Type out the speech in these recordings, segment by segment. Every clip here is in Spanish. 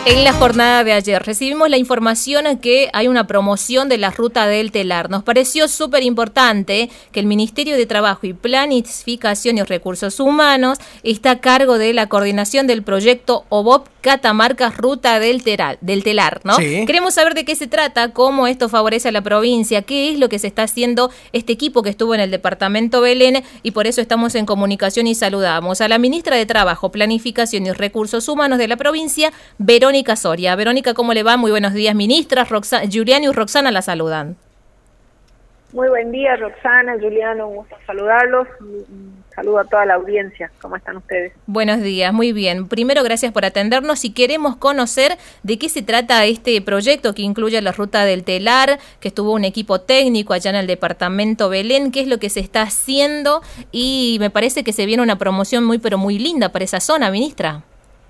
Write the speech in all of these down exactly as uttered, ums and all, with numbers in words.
En la jornada de ayer recibimos la información que hay una promoción de la ruta del telar. Nos pareció súper importante que el Ministerio de Trabajo y Planificación y Recursos Humanos está a cargo de la coordinación del proyecto O B O P Catamarca Ruta del Telar, del telar, ¿no? Sí. Queremos saber de qué se trata, cómo esto favorece a la provincia, qué es lo que se está haciendo este equipo que estuvo en el departamento Belén, y por eso estamos en comunicación y saludamos a la ministra de Trabajo, Planificación y Recursos Humanos de la provincia, Verónica Soria. Verónica, ¿cómo le va? Muy buenos días, ministra. Roxa, Juliano y Roxana la saludan. Muy buen día, Roxana, Juliano, un gusto saludarlos. Un saludo a toda la audiencia. ¿Cómo están ustedes? Buenos días, muy bien. Primero, gracias por atendernos y queremos conocer de qué se trata este proyecto que incluye la ruta del telar, que estuvo un equipo técnico allá en el departamento Belén, qué es lo que se está haciendo, y me parece que se viene una promoción muy pero muy linda para esa zona, ministra.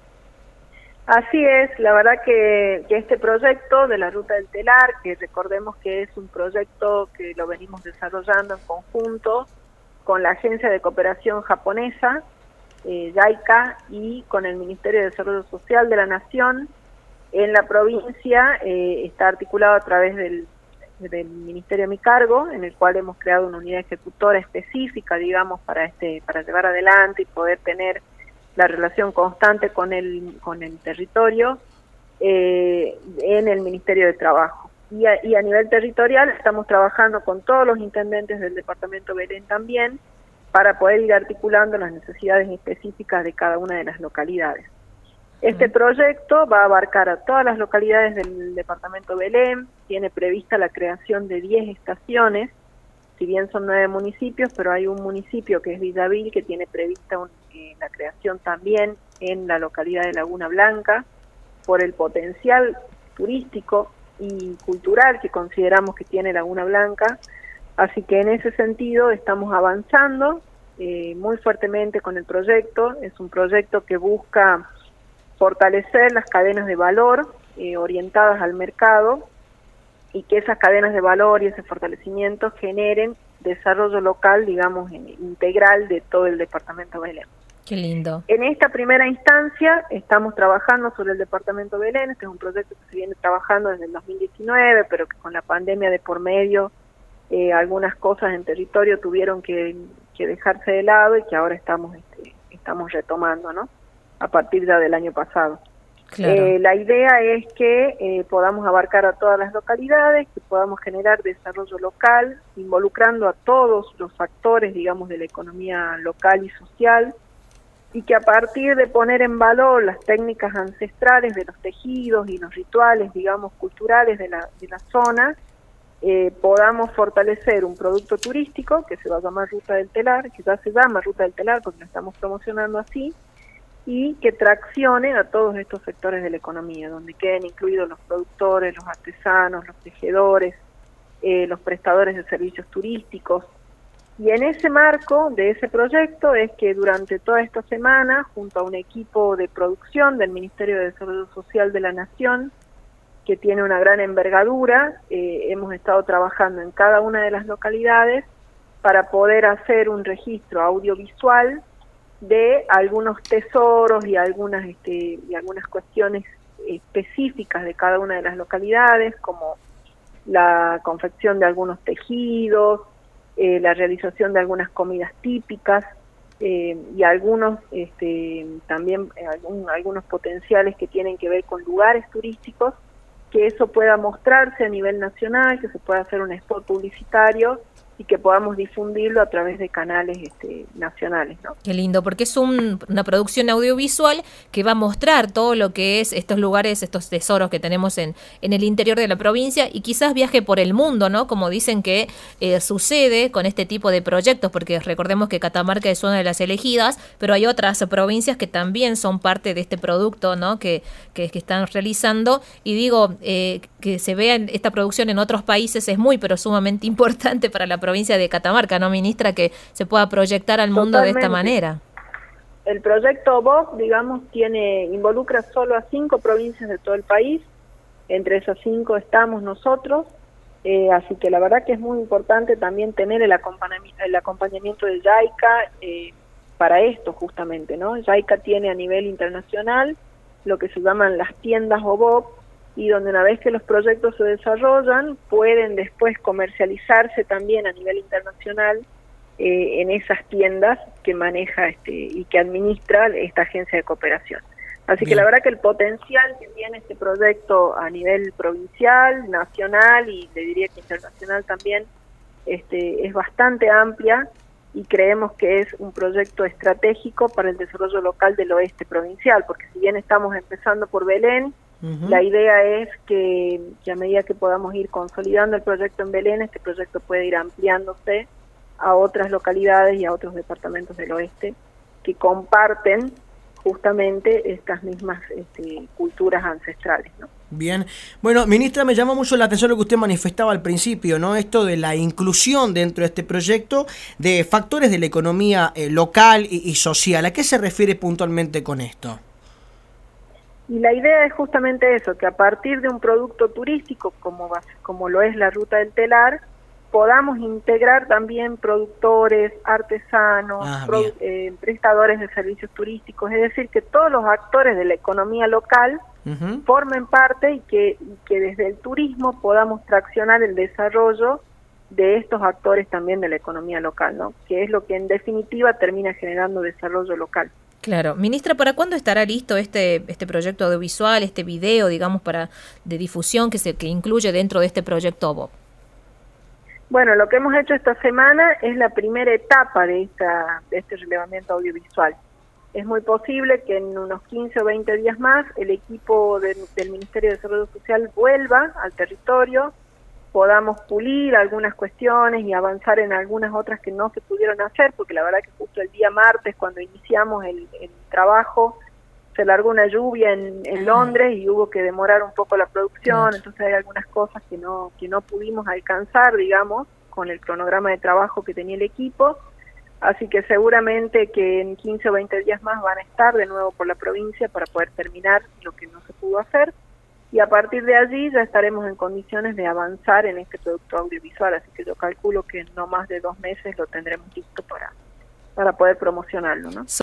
Así es, la verdad que, que este proyecto de la Ruta del Telar, que recordemos que es un proyecto que lo venimos desarrollando en conjunto con la Agencia de Cooperación Japonesa, eh, JICA, y con el Ministerio de Desarrollo Social de la Nación, en la provincia eh, está articulado a través del, del Ministerio a mi cargo, en el cual hemos creado una unidad ejecutora específica, digamos, para, este, para llevar adelante y poder tener la relación constante con el con el territorio eh, en el Ministerio de Trabajo. Y a, y a nivel territorial estamos trabajando con todos los intendentes del departamento Belén también para poder ir articulando las necesidades específicas de cada una de las localidades. Este uh-huh. proyecto va a abarcar a todas las localidades del departamento Belén, tiene prevista la creación de diez estaciones, si bien son nueve municipios, pero hay un municipio que es Villavil que tiene prevista un, eh, la creación también en la localidad de Laguna Blanca, por el potencial turístico y cultural que consideramos que tiene Laguna Blanca. Así que en ese sentido estamos avanzando eh, muy fuertemente con el proyecto. Es un proyecto que busca fortalecer las cadenas de valor eh, orientadas al mercado, y que esas cadenas de valor y ese fortalecimiento generen desarrollo local, digamos, integral de todo el departamento Belén. Qué lindo. En esta primera instancia estamos trabajando sobre el departamento Belén. Este es un proyecto que se viene trabajando desde el dos mil diecinueve, pero que con la pandemia de por medio, eh, algunas cosas en territorio tuvieron que, que dejarse de lado y que ahora estamos, este, estamos retomando, ¿no? A partir ya del año pasado. Claro. Eh, la idea es que eh, podamos abarcar a todas las localidades, que podamos generar desarrollo local, involucrando a todos los factores, digamos, de la economía local y social, y que a partir de poner en valor las técnicas ancestrales de los tejidos y los rituales, digamos, culturales de la, de la zona, eh, podamos fortalecer un producto turístico que se va a llamar Ruta del Telar, que ya se llama Ruta del Telar porque lo estamos promocionando así, y que traccione a todos estos sectores de la economía, donde queden incluidos los productores, los artesanos, los tejedores, eh, los prestadores de servicios turísticos. Y en ese marco de ese proyecto es que durante toda esta semana, junto a un equipo de producción del Ministerio de Desarrollo Social de la Nación, que tiene una gran envergadura, eh, hemos estado trabajando en cada una de las localidades para poder hacer un registro audiovisual de algunos tesoros y algunas este, y algunas cuestiones específicas de cada una de las localidades, como la confección de algunos tejidos, eh, la realización de algunas comidas típicas eh, y algunos este, también eh, algún, algunos potenciales que tienen que ver con lugares turísticos, que eso pueda mostrarse a nivel nacional, que se pueda hacer un spot publicitario y que podamos difundirlo a través de canales este, nacionales, ¿no? Qué lindo, porque es un, una producción audiovisual que va a mostrar todo lo que es estos lugares, estos tesoros que tenemos en, en el interior de la provincia, y quizás viaje por el mundo, ¿no? Como dicen que eh, sucede con este tipo de proyectos, porque recordemos que Catamarca es una de las elegidas, pero hay otras provincias que también son parte de este producto, ¿no? Que, que, que están realizando, y digo, eh, que se vea esta producción en otros países es muy, pero sumamente importante para la provincia de Catamarca, ¿no, ministra? Que se pueda proyectar al mundo Totalmente. De esta manera. El proyecto O B O P, digamos, tiene involucra solo a cinco provincias de todo el país. Entre esas cinco estamos nosotros, eh, así que la verdad que es muy importante también tener el acompañamiento, el acompañamiento de JICA eh, para esto justamente, ¿no? JICA tiene a nivel internacional lo que se llaman las tiendas O B O P, y donde una vez que los proyectos se desarrollan, pueden después comercializarse también a nivel internacional eh, en esas tiendas que maneja este y que administra esta agencia de cooperación. Así Bien. que la verdad que el potencial que tiene este proyecto a nivel provincial, nacional y le diría que internacional también, este, es bastante amplia, y creemos que es un proyecto estratégico para el desarrollo local del oeste provincial, porque si bien estamos empezando por Belén, uh-huh. la idea es que, que a medida que podamos ir consolidando el proyecto en Belén, este proyecto puede ir ampliándose a otras localidades y a otros departamentos del oeste que comparten justamente estas mismas este, culturas ancestrales, ¿no? Bien. Bueno, ministra, me llama mucho la atención lo que usted manifestaba al principio, ¿no? Esto de la inclusión dentro de este proyecto de factores de la economía eh, local y, y social. ¿A qué se refiere puntualmente con esto? Y la idea es justamente eso, que a partir de un producto turístico como, como lo es la Ruta del Telar, podamos integrar también productores, artesanos, ah, produ eh, prestadores de servicios turísticos, es decir, que todos los actores de la economía local uh-huh. formen parte y que, y que desde el turismo podamos traccionar el desarrollo de estos actores también de la economía local, ¿no? Que es lo que en definitiva termina generando desarrollo local. Claro. Ministra, ¿para cuándo estará listo este este proyecto audiovisual, este video, digamos, para de difusión que se que incluye dentro de este proyecto O B O P? Bueno, lo que hemos hecho esta semana es la primera etapa de, esta, de este relevamiento audiovisual. Es muy posible que en unos quince o veinte días más el equipo de, del Ministerio de Desarrollo Social vuelva al territorio, podamos pulir algunas cuestiones y avanzar en algunas otras que no se pudieron hacer, porque la verdad que justo el día martes, cuando iniciamos el, el trabajo, se largó una lluvia en, en Londres y hubo que demorar un poco la producción, claro. Entonces hay algunas cosas que no que no pudimos alcanzar, digamos, con el cronograma de trabajo que tenía el equipo, así que seguramente que en quince o veinte días más van a estar de nuevo por la provincia para poder terminar lo que no se pudo hacer, y a partir de allí ya estaremos en condiciones de avanzar en este producto audiovisual, así que yo calculo que en no más de dos meses lo tendremos listo para, para poder promocionarlo, ¿no?